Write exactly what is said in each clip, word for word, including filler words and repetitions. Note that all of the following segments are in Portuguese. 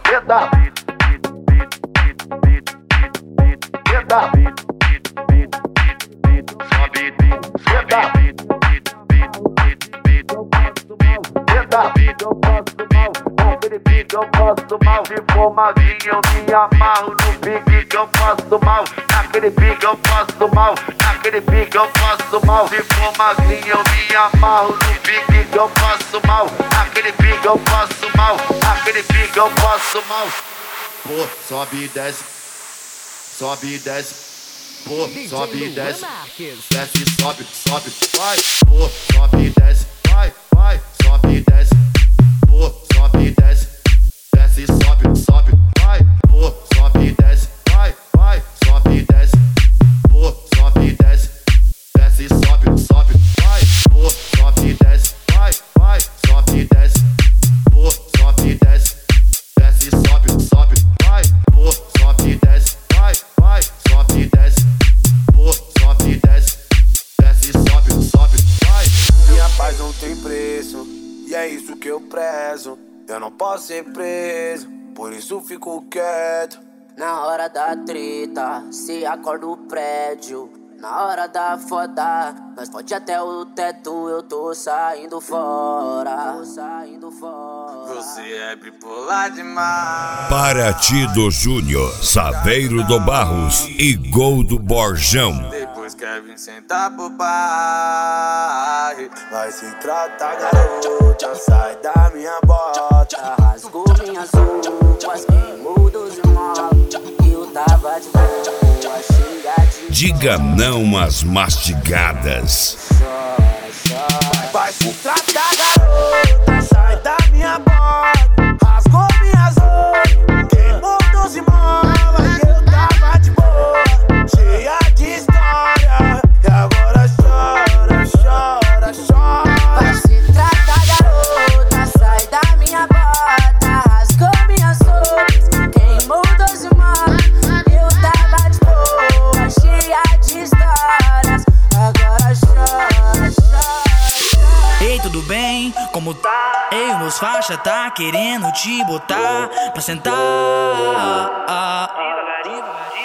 Senta, senta, sobe, senta, eu posso mal, se for magrinho eu me amarro no pique que eu posso mal, naquele pique eu posso mal, naquele pique eu posso mal, se for magrinho eu me amarro no pique que eu posso mal, naquele pique eu posso mal, naquele pique eu posso mal. Pô, sobe e desce, sobe e desce, pô, sobe e desce, desce e sobe, sobe, vai, pô, sobe e desce, vai, vai, sobe e desce, pô, sobe e desce. Desce e sobe, sobe, vai, pô, sobe e desce, vai, vai, sobe e desce, pô, sobe e desce, desce e sobe, sobe, vai, pô, sobe e desce, vai, vai, sobe e desce, pô, sobe e desce, desce e sobe, sobe, vai, pô, sobe e desce, vai, vai, sobe e desce, pô, sobe e desce, desce e sobe, sobe, vai. Minha paz não tem preço, e é isso que eu prezo. Eu não posso ser preso, por isso fico quieto. Na hora da treta, se acorda o prédio. Na hora da foda, nós pode até o teto. Eu tô saindo fora, tô saindo fora. Você é bipolar demais. Paraty Júnior, Saveiro do Barros e Gol do Borjão. Depois quer vir sentar pro pai. Vai se tratar, garota, sai da minha bota. Rasgou minhas roupas, queimou dos irmãos. Eu tava de boa, xingadinho. Diga não às mastigadas. Chora, chora. Vai se tratar, garota, sai da minha bota. Rasgou minhas roupas, queimou dos irmãos. Eu tava de boa, cheia de história. E agora chora, chora, chora. Vai se tratar, garota, sai da minha bota. Rasgou minhas roupas, queimou dos irmãos. Eu tava de boa, cheia de histórias. Agora chora, chora, chora. Ei, tudo bem? Como tá? Ei, meus faixa tá querendo te botar pra sentar. Devagarinho,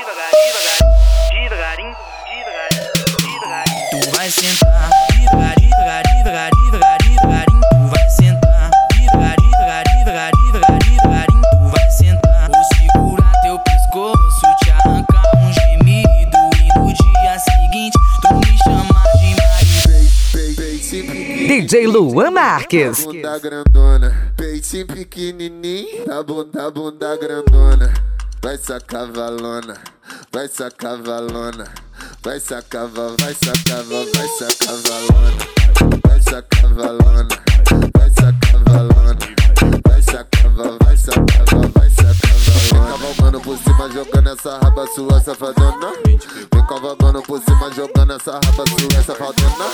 devagarinho, devagarinho, devagarinho. Tu vai sentar, devagarinho, devagarinho, devagarinho, devagarinho. Tu vai sentar, devagarinho, devagarinho, devagarinho, devagarinho. Tu vai sentar. Vou segurar teu pescoço, te arrancar um gemido. E no dia seguinte, tu me chama de marido. D J Luan Marques. Bunda grandona, peitinho pequenininho, tá bunda, bunda grandona. Vai sacar valona, vai sacar valona, vai sacar, vai sacar, vai sacar valona, vai sacar valona, vai sacar valona, vai sacar, vai sacar, vai sacar valona. Vem cavalgando por cima, jogando essa raba sua safadona. Vem cavalgando por cima, jogando essa raba sua safadona.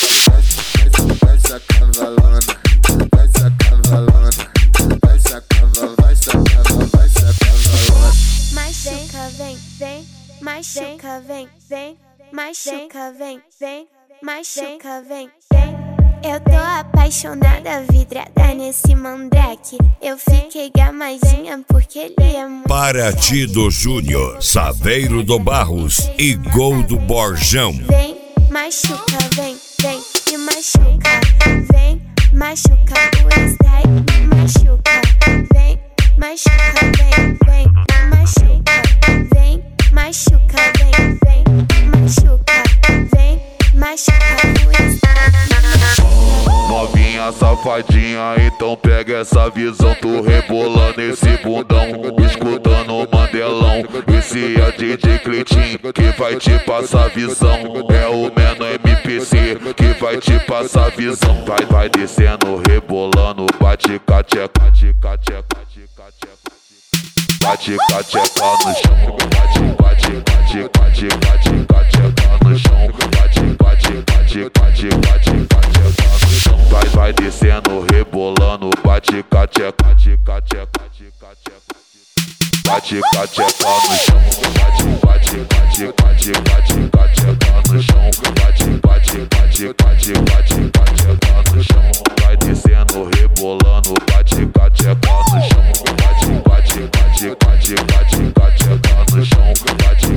Vai sacar valona, vai sacar valona, vai sacar, vai sacar, vai sacar valona. Machuca, vem, vem, machuca, vem, vem, machuca, vem, vem, machuca, vem, vem. Eu tô apaixonada, vidrada nesse mandrake. Eu fiquei gamadinha porque ele é muito. Paraty Júnior, Saveiro do Barros e Gol do Borjão. Vem, machuca, vem, vem, me machuca. Vem, machuca, o style me machuca. Vem, machuca, vem, vem, me machuca. Vem, machuca, vem, vem, me machuca. Vem, machuca, o style me machuca. Novinha safadinha, então pega essa visão. Tu rebolando esse bundão, escutando o Mandelão. Esse é D J Cleitinho que vai te passar visão. É o Menor M P C que vai te passar visão. Vai, vai descendo, rebolando, bate cateca, bate cateca, bate cateca. Bate cateca no chão, bate, bate, bate, bate, bate cateca no chão. Bate, bate, bate, bate, bate cateca no chão. Vai, vai descendo, rebolando, bate cateca, bate cateca, bate cateca. Bate cateca no chão, bate, bate, bate, bate, bate cateca no chão. Bate, bate, bate, bate, bate cateca no chão. Vai descendo, rebolando, bate cateca no chão. Bate, bate, bate, bate, bate, bate no chão, bate,